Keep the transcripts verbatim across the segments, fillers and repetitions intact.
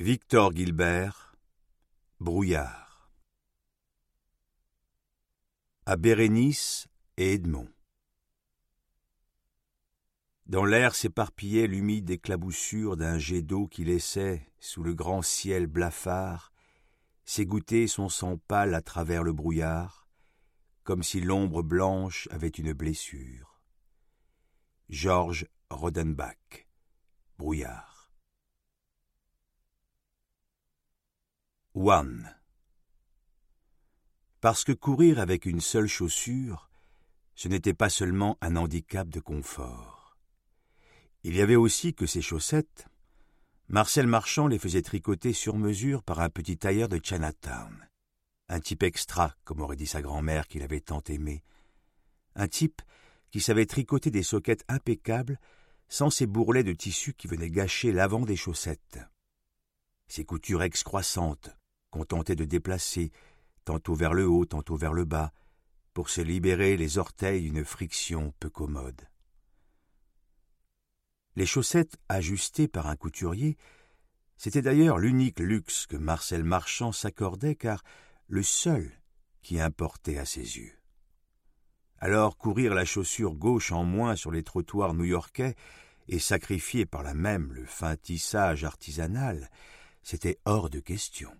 Victor Gilbert, Brouillard. À Bérénice et Edmond. Dans l'air s'éparpillait l'humide éclaboussure d'un jet d'eau qui laissait, sous le grand ciel blafard, s'égoutter son sang pâle à travers le brouillard, comme si l'ombre blanche avait une blessure. Georges Rodenbach, Brouillard. One. Parce que courir avec une seule chaussure, ce n'était pas seulement un handicap de confort. Il y avait aussi que ces chaussettes, Marcel Marchand les faisait tricoter sur mesure par un petit tailleur de Chinatown. Un type extra, comme aurait dit sa grand-mère qu'il avait tant aimé. Un type qui savait tricoter des soquettes impeccables sans ces bourrelets de tissu qui venaient gâcher l'avant des chaussettes. Ces coutures excroissantes qu'on tentait de déplacer, tantôt vers le haut, tantôt vers le bas, pour se libérer les orteils d'une friction peu commode. Les chaussettes ajustées par un couturier, c'était d'ailleurs l'unique luxe que Marcel Marchand s'accordait, car le seul qui importait à ses yeux. Alors courir la chaussure gauche en moins sur les trottoirs new-yorkais et sacrifier par là même le fin tissage artisanal, c'était hors de question.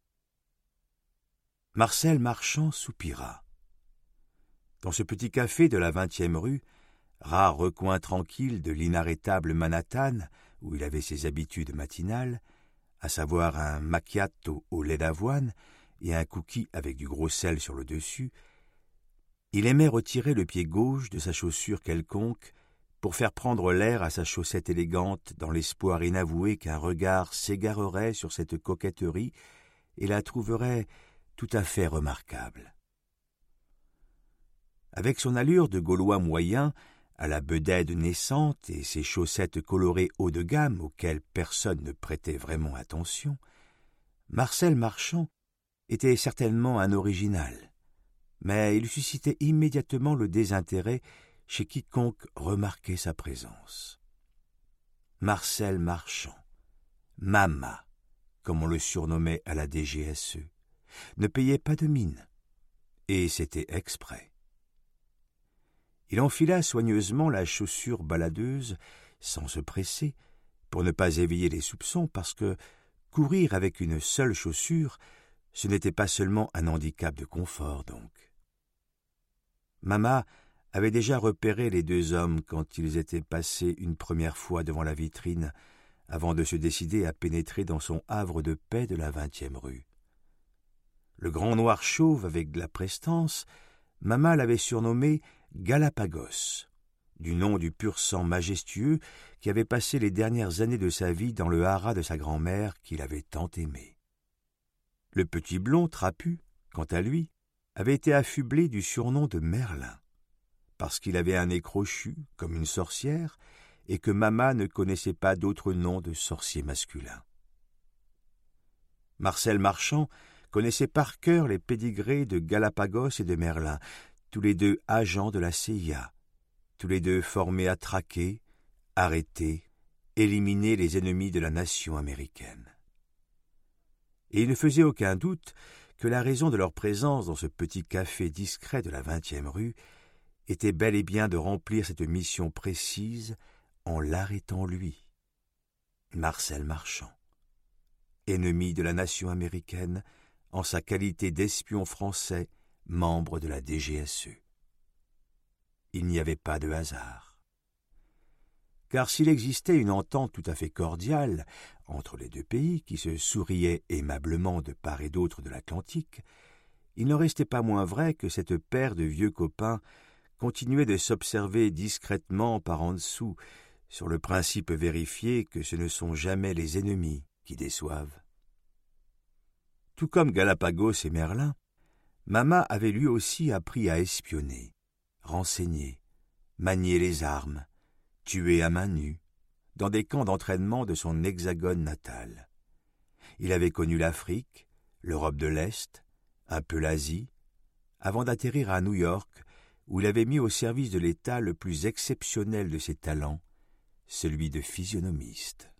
Marcel Marchand soupira. Dans ce petit café de la vingtième rue, rare recoin tranquille de l'inarrêtable Manhattan, où il avait ses habitudes matinales, à savoir un macchiato au lait d'avoine et un cookie avec du gros sel sur le dessus, il aimait retirer le pied gauche de sa chaussure quelconque pour faire prendre l'air à sa chaussette élégante dans l'espoir inavoué qu'un regard s'égarerait sur cette coquetterie et la trouverait tout à fait remarquable. Avec son allure de Gaulois moyen, à la bedaine naissante et ses chaussettes colorées haut de gamme auxquelles personne ne prêtait vraiment attention, Marcel Marchand était certainement un original, mais il suscitait immédiatement le désintérêt chez quiconque remarquait sa présence. Marcel Marchand, Mama, comme on le surnommait à la D G S E, ne payait pas de mine, et c'était exprès. Il enfila soigneusement la chaussure baladeuse, sans se presser, pour ne pas éveiller les soupçons, parce que courir avec une seule chaussure, ce n'était pas seulement un handicap de confort, donc. Mama avait déjà repéré les deux hommes quand ils étaient passés une première fois devant la vitrine, avant de se décider à pénétrer dans son havre de paix de la vingtième rue. Le grand noir chauve avec de la prestance, Mama l'avait surnommé Galapagos, du nom du pur sang majestueux qui avait passé les dernières années de sa vie dans le haras de sa grand-mère qu'il avait tant aimé. Le petit blond trapu, quant à lui, avait été affublé du surnom de Merlin, parce qu'il avait un nez crochu comme une sorcière et que Mama ne connaissait pas d'autre nom de sorcier masculin. Marcel Marchand connaissait par cœur les pédigrés de Galapagos et de Merlin, tous les deux agents de la C I A, tous les deux formés à traquer, arrêter, éliminer les ennemis de la nation américaine. Et il ne faisait aucun doute que la raison de leur présence dans ce petit café discret de la vingtième rue était bel et bien de remplir cette mission précise en l'arrêtant lui, Marcel Marchand, ennemi de la nation américaine en sa qualité d'espion français, membre de la D G S E. Il n'y avait pas de hasard. Car s'il existait une entente tout à fait cordiale entre les deux pays qui se souriaient aimablement de part et d'autre de l'Atlantique, il n'en restait pas moins vrai que cette paire de vieux copains continuait de s'observer discrètement par en dessous, sur le principe vérifié que ce ne sont jamais les ennemis qui déçoivent. Tout comme Galapagos et Merlin, Mama avait lui aussi appris à espionner, renseigner, manier les armes, tuer à main nue, dans des camps d'entraînement de son hexagone natal. Il avait connu l'Afrique, l'Europe de l'Est, un peu l'Asie, avant d'atterrir à New York, où il avait mis au service de l'État le plus exceptionnel de ses talents, celui de physionomiste.